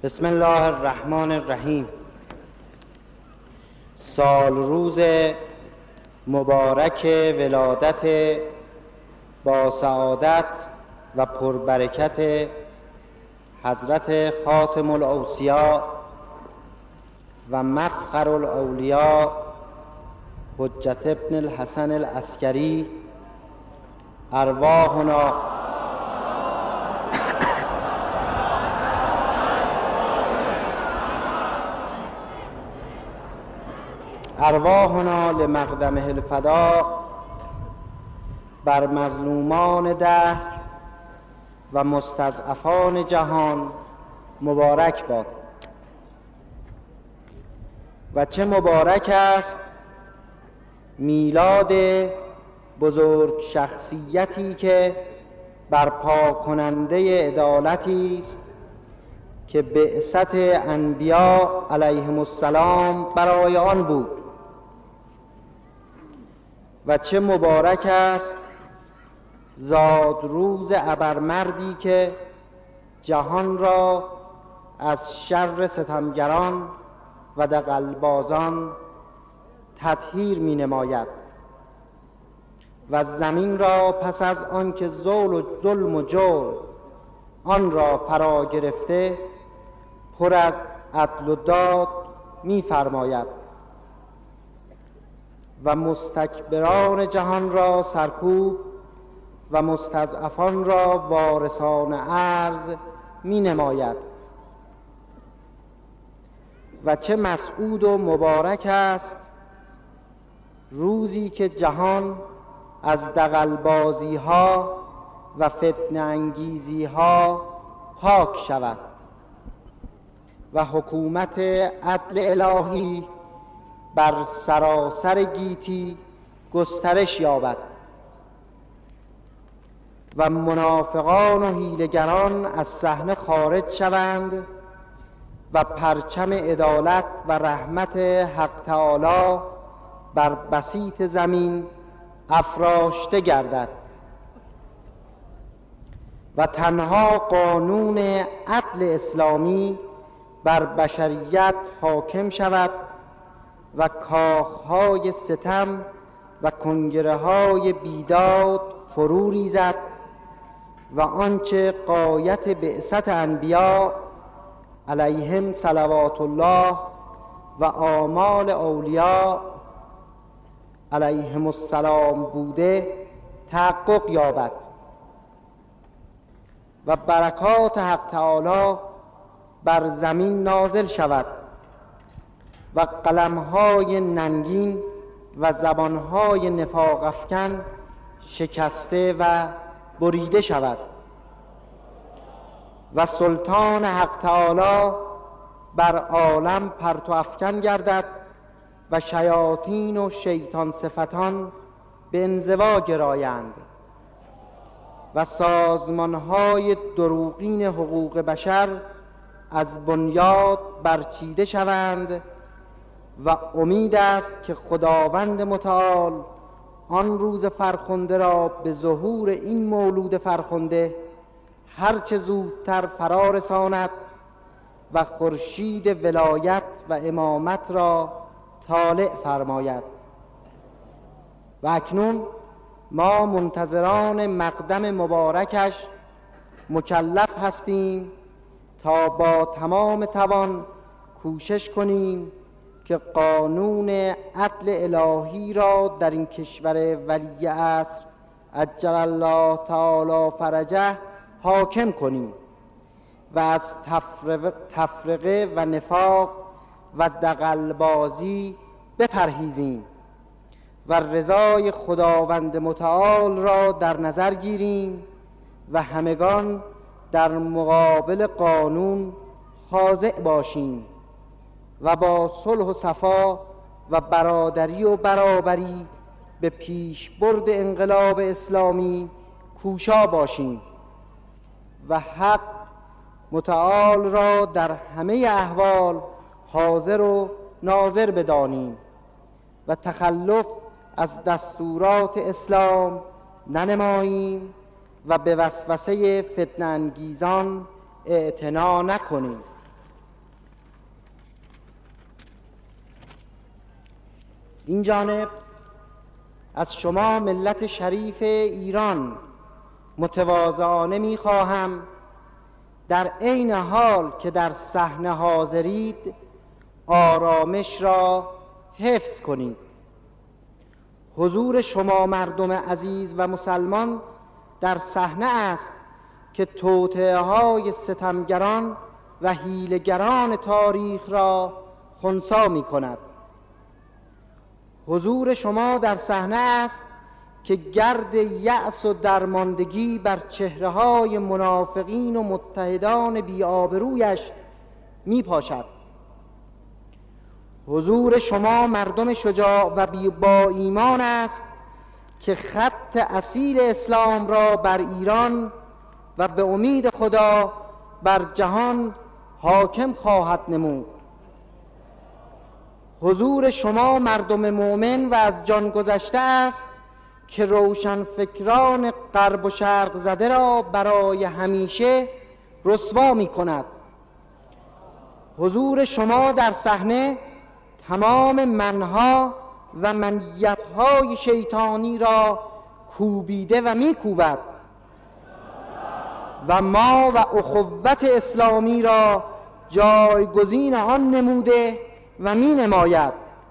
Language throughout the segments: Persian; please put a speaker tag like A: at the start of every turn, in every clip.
A: بسم الله الرحمن الرحیم. سال روز مبارک ولادت با سعادت و پربرکت حضرت خاتم الاوصیاء و مفخر الاولیاء حجت ابن الحسن العسکری، ارواحنا لمقدمه الفداء بر مظلومان دهر و مستضعفان جهان مبارک باد. و چه مبارک است میلاد بزرگ شخصیتی که برپا کننده عدالتی است که بعثت انبیا علیهم السلام برای آن بود. و چه مبارک است زادروز ابرمردی که جهان را از شر ستمگران و دغلبازان تطهیر می نماید و زمین را پس از آنکه ظلم و جور آن را فرا گرفته پر از عدل و داد می فرماید و مستکبران جهان را سرکوب و مستضعفان را وارثان ارض می نماید. و چه مسعود و مبارک است روزی که جهان از دغلبازی ها و فتنه انگیزی ها پاک شود و حکومت عدل الهی بر سراسر گیتی گسترش یابد و منافقان و حیله‌گران از صحنه خارج شوند و پرچم عدالت و رحمت حق تعالی بر بسیط زمین افراشته گردد و تنها قانون عدل اسلامی بر بشریت حاکم شود و کاخهای ستم و کنگره‌های بیداد فرو ریزد و آنچه غایت بعثت انبیا علیهم صلوات الله و آمال اولیاء علیهم السلام بوده تحقق یابد و برکات حق تعالی بر زمین نازل شود و قلم‌های ننگین و زبان‌های نفاق افکن شکسته و بریده شود و سلطان حق تعالی بر عالم پرتو افکن گردد و شیاطین و شیطان صفتان به انزوا گرایند و سازمان‌های دروغین حقوق بشر از بنیاد برچیده شوند و امید است که خداوند متعال آن روز فرخنده را به ظهور این مولود فرخنده هرچه زودتر فرا رساند و خورشید ولایت و امامت را طالع فرماید. و اکنون ما منتظران مقدم مبارکش مکلف هستیم تا با تمام توان کوشش کنیم که قانون عدل الهی را در این کشور ولی عصر عجل الله تعالی فرجه حاکم کنیم و از تفرقه و نفاق و دغلبازی بپرهیزیم و رضای خداوند متعال را در نظر گیریم و همگان در مقابل قانون خاضع باشیم و با صلح و صفا و برادری و برابری به پیشبرد انقلاب اسلامی کوشا باشیم و حق متعال را در همه احوال حاضر و ناظر بدانیم و تخلف از دستورات اسلام ننماییم و به وسوسه فتنه انگیزان اعتنا نکنیم. این جانب از شما ملت شریف ایران متواضعانه می‌خواهم در عین حال که در صحنه حاضرید آرامش را حفظ کنید. حضور شما مردم عزیز و مسلمان در صحنه است که توطئه‌های ستمگران و حیله‌گران تاریخ را خنثی می‌کند. حضور شما در صحنه است که گرد یأس و درماندگی بر چهره‌های منافقین و متحدان بی‌آبرویش می‌پاشد. حضور شما مردم شجاع و با ایمان است که خط اصیل اسلام را بر ایران و به امید خدا بر جهان حاکم خواهد نمود. حضور شما مردم مؤمن و از جان گذشته است که روشن فکران غرب و شرق زده را برای همیشه رسوا می کند. حضور شما در صحنه تمام منها و منیت‌های شیطانی را کوبیده و می‌کوبد و ما و اخوت اسلامی را جایگزین آن نموده و می‌نماید.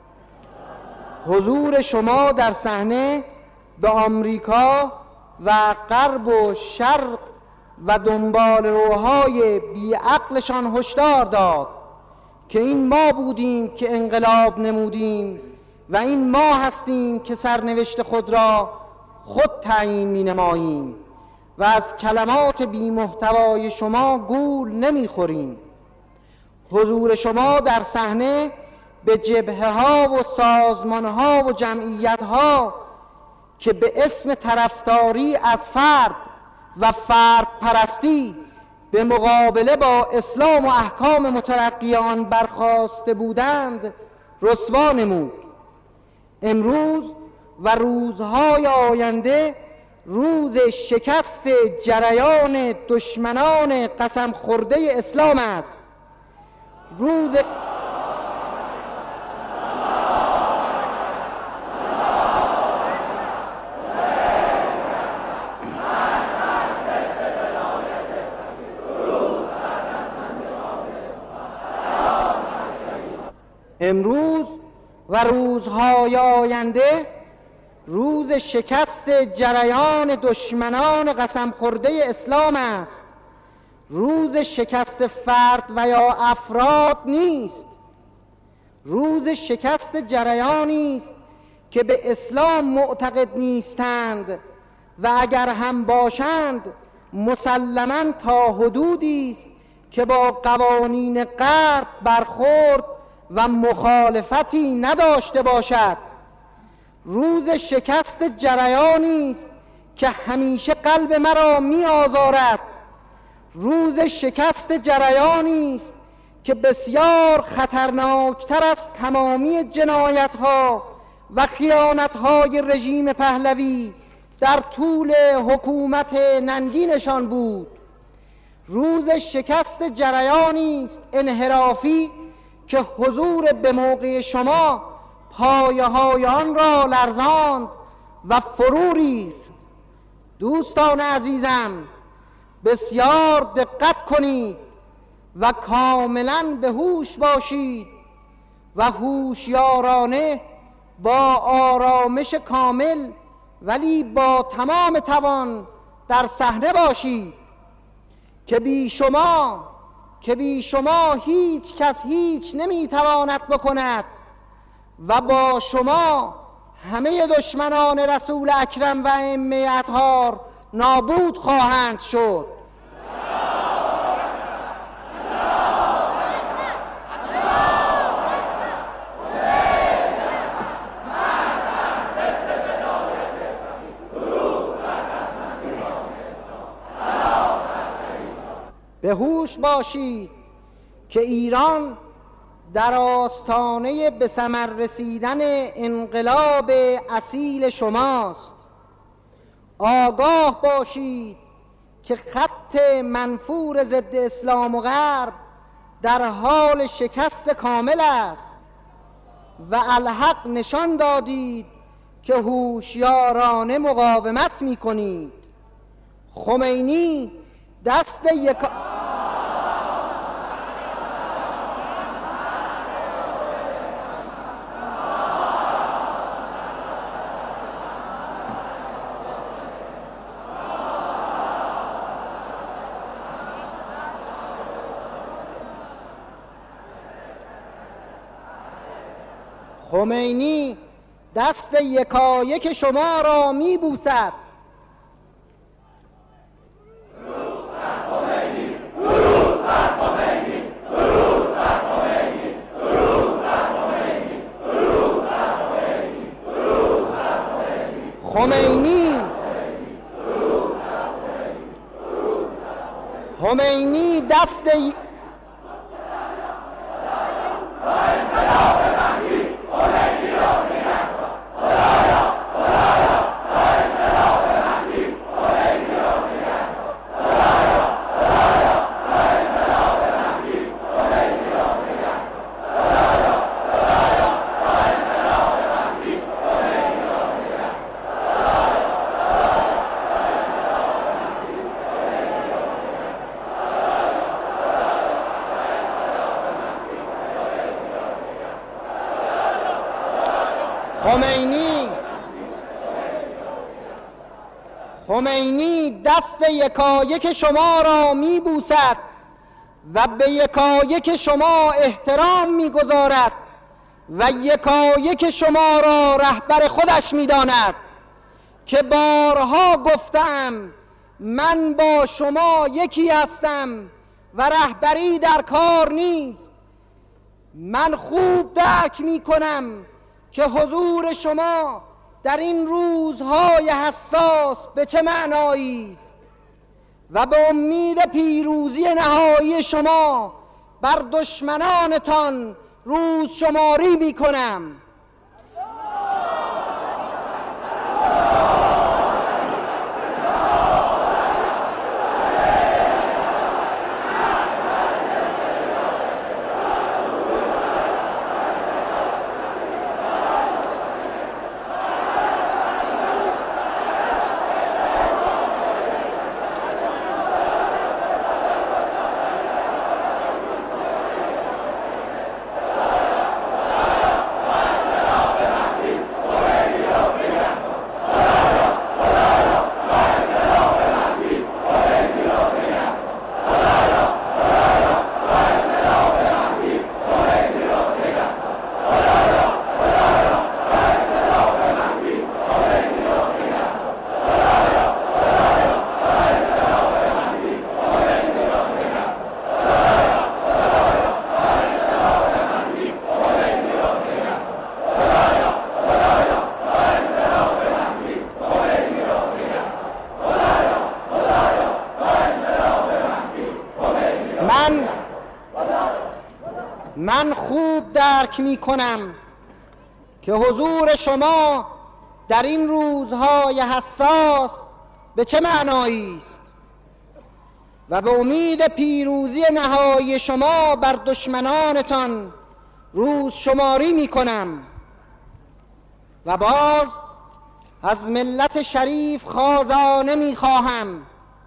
A: حضور شما در صحنه به آمریکا و غرب و شرق و دنبال روهای بیعقلشان هشدار داد که این ما بودیم که انقلاب نمودیم و این ما هستیم که سرنوشت خود را خود تعیین می نماییم و از کلمات بی محتوای شما گول نمی خوریم. حضور شما در صحنه به جبهه ها و سازمان ها و جمعیت ها که به اسم طرفداری از فرد و فرد پرستی به مقابله با اسلام و احکام مترقی آن برخاسته بودند رسوا نمود. امروز و روزهای آینده روز شکست جریان دشمنان قسم خورده اسلام است. امروز و روزهای آینده روز شکست جریان دشمنان قسم خورده اسلام است. روز شکست فرد و یا افراد نیست. روز شکست جریانی است که به اسلام معتقد نیستند و اگر هم باشند مسلماً تا حدودی است که با قوانین غرب برخورد و مخالفتی نداشته باشد. روز شکست جریانی است که همیشه قلب مرا می آزارد. روز شکست جریانی است که بسیار خطرناکتر از تمامی جنایت‌ها و خیانت‌های رژیم پهلوی در طول حکومت ننگینشان بود. روز شکست جریانی است انحرافی که حضور به موقع شما پایه‌های آن را لرزاند و فرو ریخت. دوستان عزیزم، بسیار دقت کنید و کاملاً به هوش باشید و هوشیارانه با آرامش کامل ولی با تمام توان در صحنه باشید که بی شما هیچ کس هیچ نمیتواند بکند و با شما همه دشمنان رسول اکرم و ائمه اطهار نابود خواهند شد. به هوش باشید که ایران در آستانه به ثمر رسیدن انقلاب اصیل شماست. آگاه باشید که خط منفور ضد اسلام و غرب در حال شکست کامل است. و الحق نشان دادید که هوشیارانه مقاومت می‌کنید. خمینی دست خمینی دست یکایک شما را میبوسد. خمینی دست خمینی دست یکایک شما را میبوسد و به یکایک شما احترام میگذارد و یکایک شما را رهبر خودش میداند که بارها گفتم من با شما یکی هستم و رهبری در کار نیست. من خوب درک میکنم که حضور شما در این روزهای حساس به چه معنایی است و به امید پیروزی نهایی شما بر دشمنانتان روز شماری میکنم. من خوب درک می کنم که حضور شما در این روزهای حساس به چه معنایی است و به امید پیروزی نهایی شما بر دشمنانتان روز شماری می کنم و باز از ملت شریف خازانه می خواهم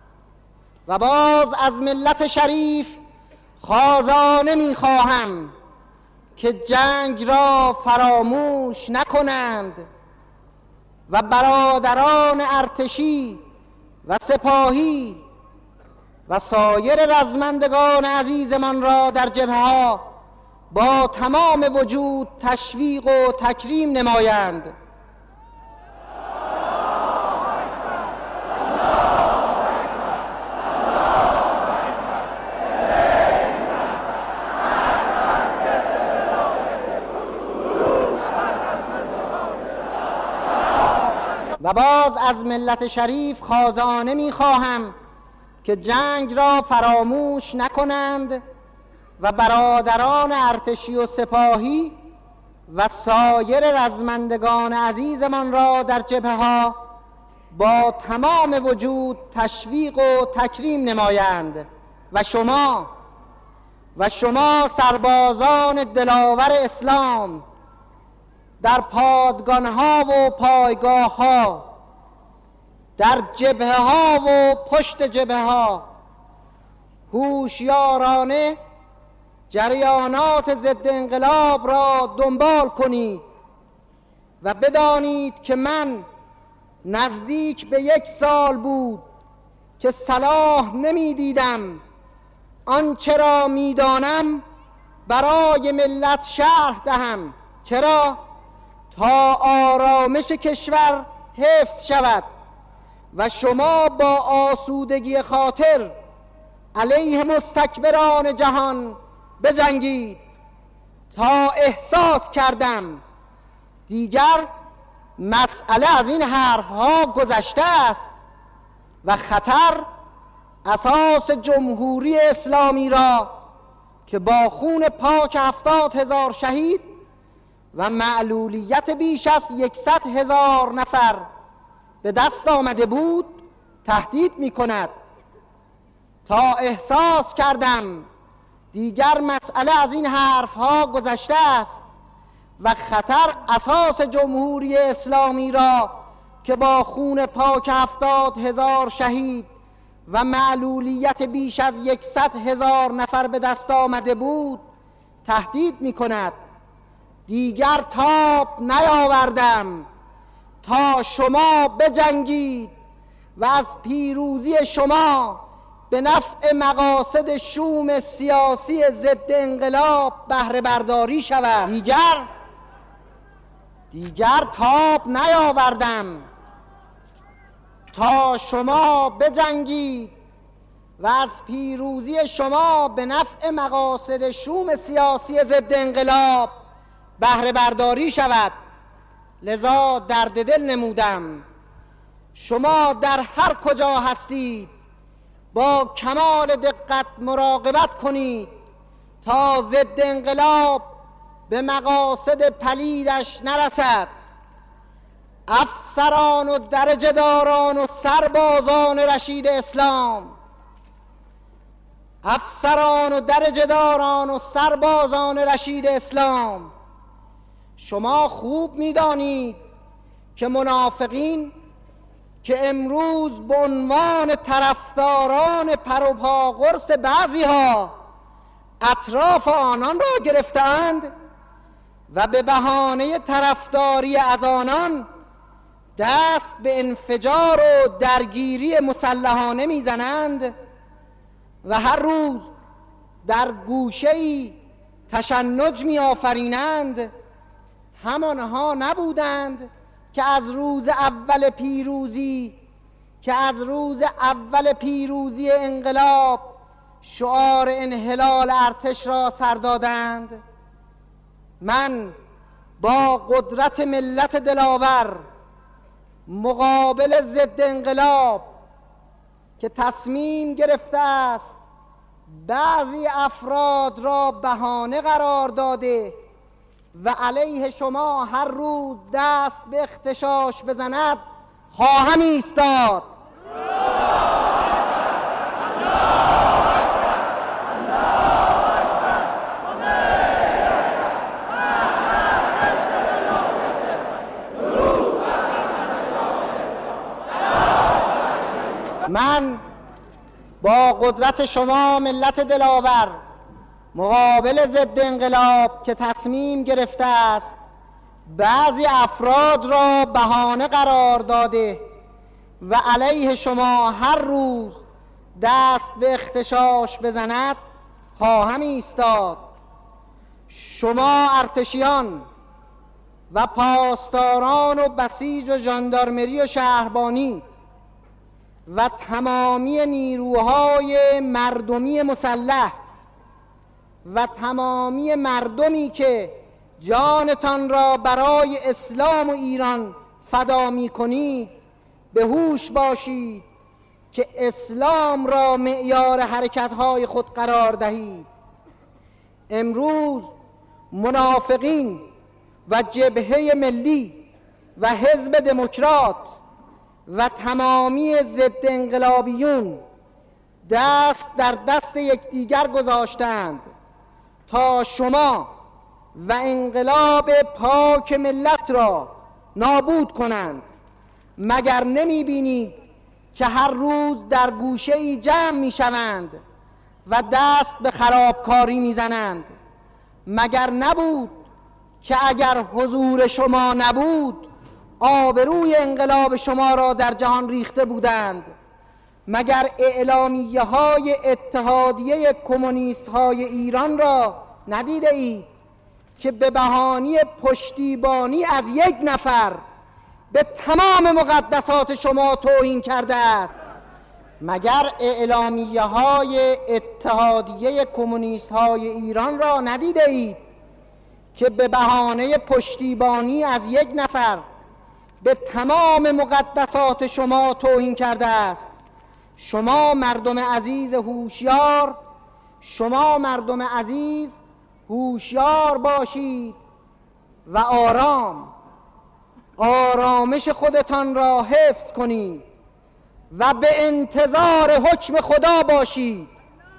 A: که جنگ را فراموش نکنند و برادران ارتشی و سپاهی و سایر رزمندگان عزیزمان را در جبهه‌ها با تمام وجود تشویق و تکریم نمایند. و باز از ملت شریف خازانه می‌خواهم که جنگ را فراموش نکنند و برادران ارتشی و سپاهی و سایر رزمندگان عزیزمان را در جبهه‌ها با تمام وجود تشویق و تکریم نمایند. و شما سربازان دلاور اسلام در پادگانها و پایگاهها، در جبهه ها و پشت جبهه ها هوشیارانه جریانات ضد انقلاب را دنبال کنید و بدانید که من نزدیک به 1 سال بود که صلاح نمی دیدم آنچه را می دانم برای ملت شرح دهم. چرا؟ تا آرامش کشور حفظ شود و شما با آسودگی خاطر علیه مستکبران جهان بجنگید. تا احساس کردم دیگر مسئله از این حرفها گذشته است و خطر اساس جمهوری اسلامی را که با خون پاک 70,000 شهید و معلولیت بیش از 100,000 نفر به دست آمده بود تهدید می کند. تا احساس کردم دیگر مسئله از این حرفها گذشته است و خطر اساس جمهوری اسلامی را که با خون پاک 70,000 شهید و معلولیت بیش از 100,000 نفر به دست آمده بود تهدید می کند. دیگر تاب نیاوردم تا شما بجنگید و از پیروزی شما به نفع مقاصد شوم سیاسی ضد انقلاب بهره برداری شود. دیگر تاب نیاوردم تا شما بجنگید و از پیروزی شما به نفع مقاصد شوم سیاسی ضد انقلاب بهره برداری شود. لذا درد دل نمودم شما در هر کجا هستید با کمال دقت مراقبت کنید تا ضد انقلاب به مقاصد پلیدش نرسد. افسران و درجه داران و سربازان رشید اسلام، افسران و درجه داران و سربازان رشید اسلام، شما خوب می‌دانید که منافقین که امروز به عنوان طرفداران پروپاگورس بعضی‌ها اطراف آنان را گرفتند و به بهانه طرفداری از آنان دست به انفجار و درگیری مسلحانه میزنند و هر روز در گوشه‌ای تشنج میآفرینند، همانها نبودند که از روز اول پیروزی انقلاب شعار انحلال ارتش را سر دادند. من با قدرت ملت دلاور مقابل ضد انقلاب که تصمیم گرفته است بعضی افراد را بهانه قرار داده و علیه شما هر روز دست به اغتشاش بزند خواهم ایستاد. من با قدرت شما ملت دلاور مقابل ضد انقلاب که تصمیم گرفته است بعضی افراد را بهانه قرار داده و علیه شما هر روز دست به اغتشاش بزند خواهم ایستاد. شما ارتشیان و پاسداران و بسیج و ژاندارمری و شهربانی و تمامی نیروهای مردمی مسلح و تمامی مردمی که جانتان را برای اسلام و ایران فدا می کنید به هوش باشید که اسلام را معیار حرکت‌های خود قرار دهید. امروز منافقین و جبهه ملی و حزب دموکرات و تمامی ضد انقلابیون دست در دست یکدیگر گذاشتند تا شما و انقلاب پاک ملت را نابود کنند. مگر نمی بینید که هر روز در گوشه‌ای جمع می شوند و دست به خرابکاری می زنند؟ مگر نبود که اگر حضور شما نبود آبروی انقلاب شما را در جهان ریخته بودند؟ مگر اعلامیه های اتحادیه کمونیست های ایران را ندیده اید که به بهانه پشتیبانی از یک نفر به تمام مقدسات شما توهین کرده است؟ مگر اعلامیه های اتحادیه کمونیست های ایران را ندیده اید که به بهانه پشتیبانی از یک نفر به تمام مقدسات شما توهین کرده است؟ شما مردم عزیز هوشیار، شما مردم عزیز هوشیار باشید و آرامش خودتان را حفظ کنید و به انتظار حکم خدا باشید.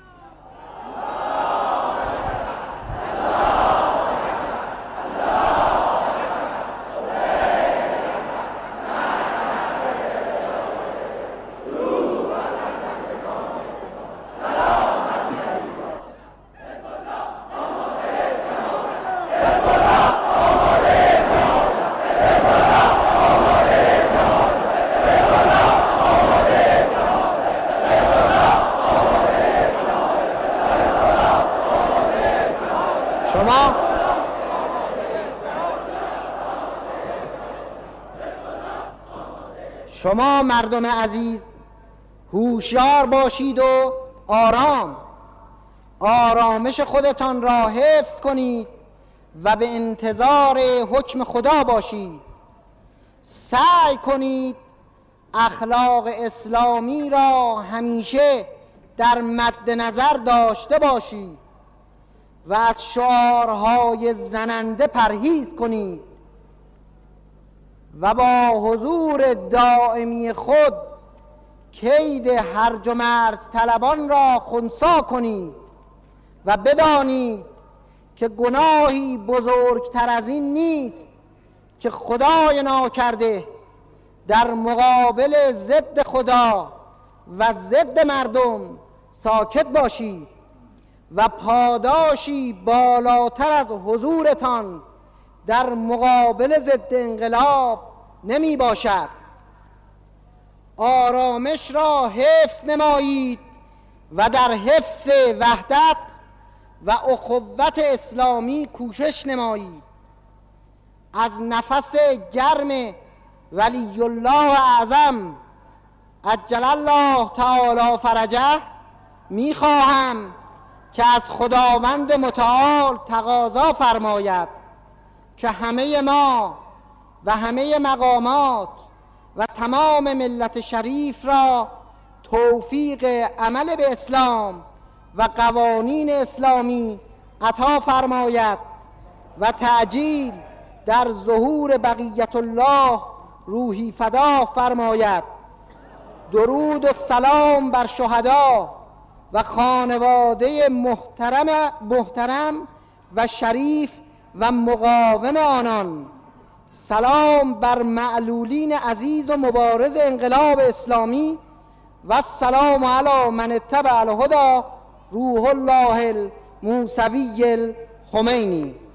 A: شما مردم عزیز هوشیار باشید و آرامش خودتان را حفظ کنید و به انتظار حکم خدا باشید. سعی کنید اخلاق اسلامی را همیشه در مد نظر داشته باشید و از شعارهای زننده پرهیز کنید و با حضور دائمی خود کید هرج و مرج طلبان را خنثی کنید و بدانید که گناهی بزرگتر از این نیست که خدای ناکرده در مقابل ضد خدا و ضد مردم ساکت باشید و پاداشی بالاتر از حضورتان در مقابل ضد انقلاب نمی باشد. آرامش را حفظ نمایید و در حفظ وحدت و اخوت اسلامی کوشش نمایید. از نفس گرم ولی الله اعظم عجل الله تعالی فرجه می خواهم که از خداوند متعال تقاضا فرماید که همه ما و همه مقامات و تمام ملت شریف را توفیق عمل به اسلام و قوانین اسلامی عطا فرماید و تعجیل در ظهور بقیت الله روحی فدا فرماید. درود و سلام بر شهدا و خانواده محترم و شریف و مقاوم آنان. سلام بر معلولین عزیز و مبارز انقلاب اسلامی و السلام علی من اتبع الهدی روح الله الموسوی الخمینی.